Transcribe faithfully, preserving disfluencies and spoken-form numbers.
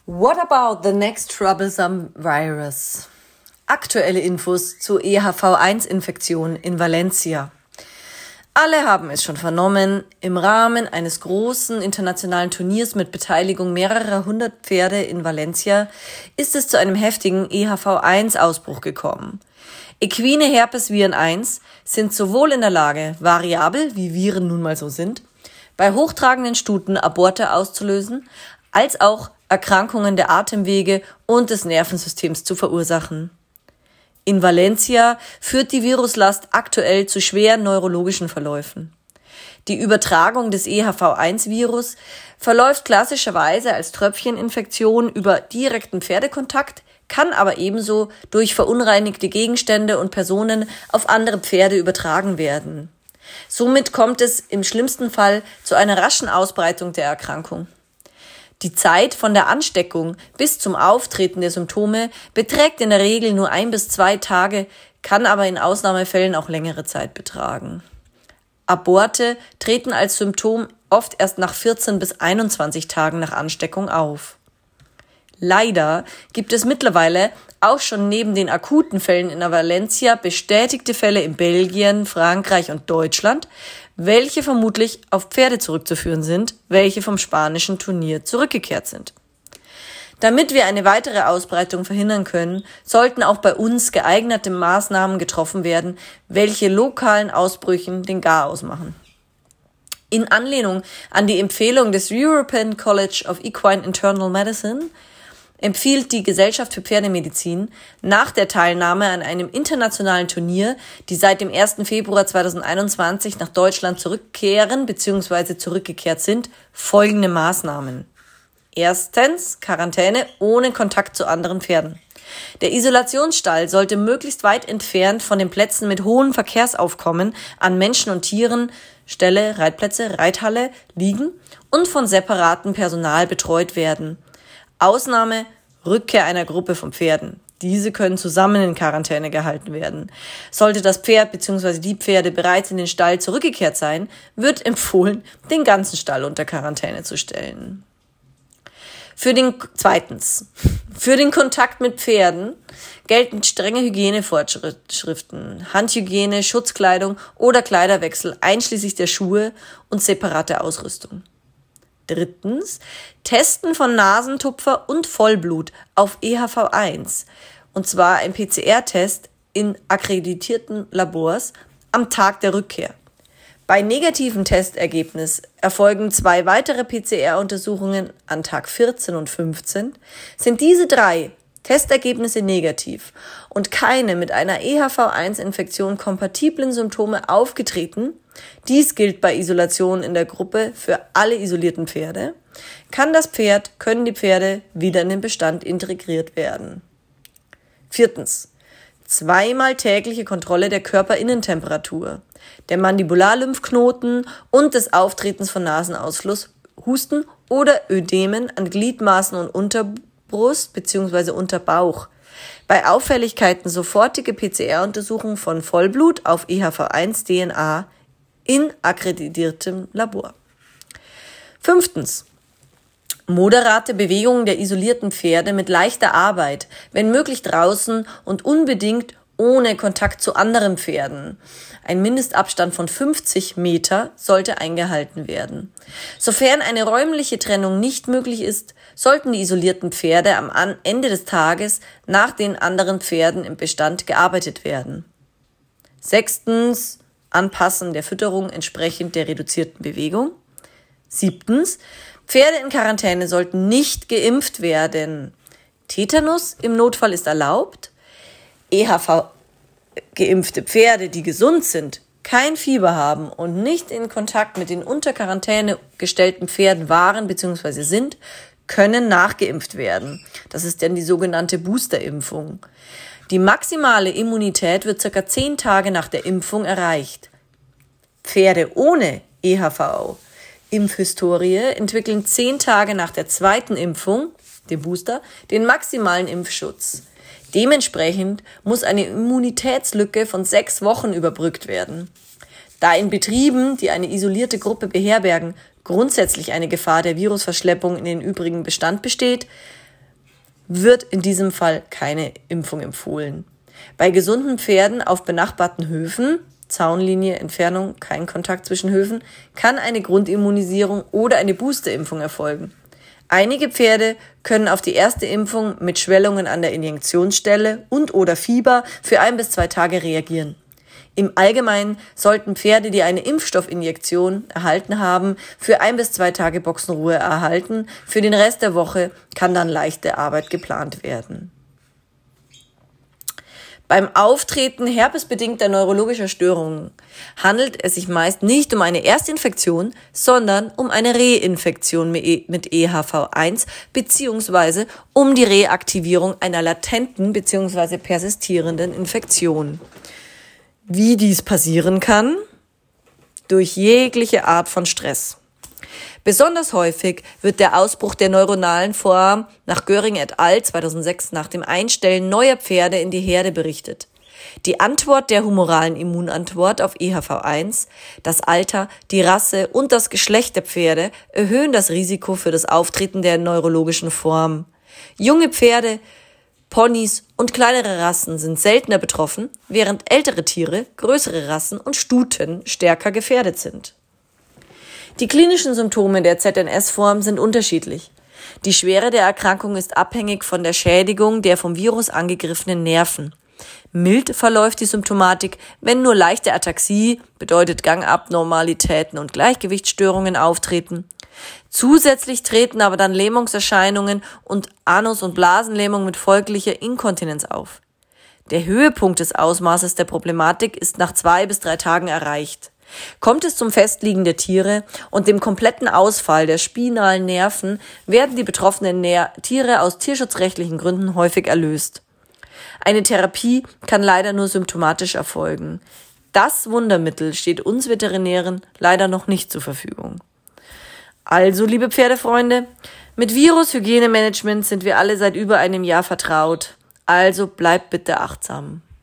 What about the next troublesome virus? Aktuelle Infos zur E H V eins Infektion in Valencia. Alle haben es schon vernommen, im Rahmen eines großen internationalen Turniers mit Beteiligung mehrerer hundert Pferde in Valencia ist es zu einem heftigen E H V eins Ausbruch gekommen. Equine Herpesviren eins sind sowohl in der Lage, variabel, wie Viren nun mal so sind, bei hochtragenden Stuten Aborte auszulösen, als auch Erkrankungen der Atemwege und des Nervensystems zu verursachen. In Valencia führt die Viruslast aktuell zu schweren neurologischen Verläufen. Die Übertragung des E H V eins Virus verläuft klassischerweise als Tröpfcheninfektion über direkten Pferdekontakt, kann aber ebenso durch verunreinigte Gegenstände und Personen auf andere Pferde übertragen werden. Somit kommt es im schlimmsten Fall zu einer raschen Ausbreitung der Erkrankung. Die Zeit von der Ansteckung bis zum Auftreten der Symptome beträgt in der Regel nur ein bis zwei Tage, kann aber in Ausnahmefällen auch längere Zeit betragen. Aborte treten als Symptom oft erst nach vierzehn bis einundzwanzig Tagen nach Ansteckung auf. Leider gibt es mittlerweile auch schon neben den akuten Fällen in der Valencia bestätigte Fälle in Belgien, Frankreich und Deutschland, welche vermutlich auf Pferde zurückzuführen sind, welche vom spanischen Turnier zurückgekehrt sind. Damit wir eine weitere Ausbreitung verhindern können, sollten auch bei uns geeignete Maßnahmen getroffen werden, welche lokalen Ausbrüchen den Garaus machen. In Anlehnung an die Empfehlung des European College of Equine Internal Medicine empfiehlt die Gesellschaft für Pferdemedizin nach der Teilnahme an einem internationalen Turnier, die seit dem ersten Februar zweitausendeinundzwanzig nach Deutschland zurückkehren bzw. zurückgekehrt sind, folgende Maßnahmen. Erstens, Quarantäne ohne Kontakt zu anderen Pferden. Der Isolationsstall sollte möglichst weit entfernt von den Plätzen mit hohem Verkehrsaufkommen an Menschen und Tieren, Ställe, Reitplätze, Reithalle liegen und von separatem Personal betreut werden. Ausnahme, Rückkehr einer Gruppe von Pferden. Diese können zusammen in Quarantäne gehalten werden. Sollte das Pferd bzw. die Pferde bereits in den Stall zurückgekehrt sein, wird empfohlen, den ganzen Stall unter Quarantäne zu stellen. Für den, zweitens, für den Kontakt mit Pferden gelten strenge Hygienevorschriften, Handhygiene, Schutzkleidung oder Kleiderwechsel einschließlich der Schuhe und separate Ausrüstung. Drittens, Testen von Nasentupfer und Vollblut auf E H V eins, und zwar ein P C R-Test in akkreditierten Labors am Tag der Rückkehr. Bei negativem Testergebnis erfolgen zwei weitere P C R-Untersuchungen an Tag vierzehn und fünfzehn. Sind diese drei Testergebnisse negativ und keine mit einer E H V eins Infektion kompatiblen Symptome aufgetreten, dies gilt bei Isolation in der Gruppe für alle isolierten Pferde, kann das Pferd, können die Pferde wieder in den Bestand integriert werden. Viertens. Zweimal tägliche Kontrolle der Körperinnentemperatur, der Mandibularlymphknoten und des Auftretens von Nasenausfluss, Husten oder Ödemen an Gliedmaßen und Unterbrust bzw. Unterbauch. Bei Auffälligkeiten sofortige P C R-Untersuchung von Vollblut auf E H V eins D N A in akkreditiertem Labor. Fünftens. Moderate Bewegungen der isolierten Pferde mit leichter Arbeit, wenn möglich draußen und unbedingt ohne Kontakt zu anderen Pferden. Ein Mindestabstand von fünfzig Meter sollte eingehalten werden. Sofern eine räumliche Trennung nicht möglich ist, sollten die isolierten Pferde am Ende des Tages nach den anderen Pferden im Bestand gearbeitet werden. Sechstens. Anpassen der Fütterung entsprechend der reduzierten Bewegung. Siebtens. Pferde in Quarantäne sollten nicht geimpft werden. Tetanus im Notfall ist erlaubt. E H V-geimpfte Pferde, die gesund sind, kein Fieber haben und nicht in Kontakt mit den unter Quarantäne gestellten Pferden waren bzw. sind, können nachgeimpft werden. Das ist dann die sogenannte Boosterimpfung. Die maximale Immunität wird ca. zehn Tage nach der Impfung erreicht. Pferde ohne E H V-Impfhistorie entwickeln zehn Tage nach der zweiten Impfung, dem Booster, den maximalen Impfschutz. Dementsprechend muss eine Immunitätslücke von sechs Wochen überbrückt werden. Da in Betrieben, die eine isolierte Gruppe beherbergen, grundsätzlich eine Gefahr der Virusverschleppung in den übrigen Bestand besteht, wird in diesem Fall keine Impfung empfohlen. Bei gesunden Pferden auf benachbarten Höfen, Zaunlinie, Entfernung, kein Kontakt zwischen Höfen, kann eine Grundimmunisierung oder eine Boosterimpfung erfolgen. Einige Pferde können auf die erste Impfung mit Schwellungen an der Injektionsstelle und oder Fieber für ein bis zwei Tage reagieren. Im Allgemeinen sollten Pferde, die eine Impfstoffinjektion erhalten haben, für ein bis zwei Tage Boxenruhe erhalten. Für den Rest der Woche kann dann leichte Arbeit geplant werden. Beim Auftreten herpesbedingter neurologischer Störungen handelt es sich meist nicht um eine Erstinfektion, sondern um eine Reinfektion mit E H V eins bzw. um die Reaktivierung einer latenten bzw. persistierenden Infektion. Wie dies passieren kann? Durch jegliche Art von Stress. Besonders häufig wird der Ausbruch der neuronalen Form nach Göring et al. zweitausendsechs nach dem Einstellen neuer Pferde in die Herde berichtet. Die Antwort der humoralen Immunantwort auf E H V eins, das Alter, die Rasse und das Geschlecht der Pferde erhöhen das Risiko für das Auftreten der neurologischen Form. Junge Pferde, Ponys und kleinere Rassen sind seltener betroffen, während ältere Tiere, größere Rassen und Stuten stärker gefährdet sind. Die klinischen Symptome der Z N S-Form sind unterschiedlich. Die Schwere der Erkrankung ist abhängig von der Schädigung der vom Virus angegriffenen Nerven. Mild verläuft die Symptomatik, wenn nur leichte Ataxie, bedeutet Gangabnormalitäten und Gleichgewichtsstörungen auftreten. Zusätzlich treten aber dann Lähmungserscheinungen und Anus- und Blasenlähmung mit folglicher Inkontinenz auf. Der Höhepunkt des Ausmaßes der Problematik ist nach zwei bis drei Tagen erreicht. Kommt es zum Festliegen der Tiere und dem kompletten Ausfall der spinalen Nerven, werden die betroffenen Ner- Tiere aus tierschutzrechtlichen Gründen häufig erlöst. Eine Therapie kann leider nur symptomatisch erfolgen. Das Wundermittel steht uns Veterinären leider noch nicht zur Verfügung. Also, liebe Pferdefreunde, mit Virus-Hygienemanagement sind wir alle seit über einem Jahr vertraut. Also bleibt bitte achtsam.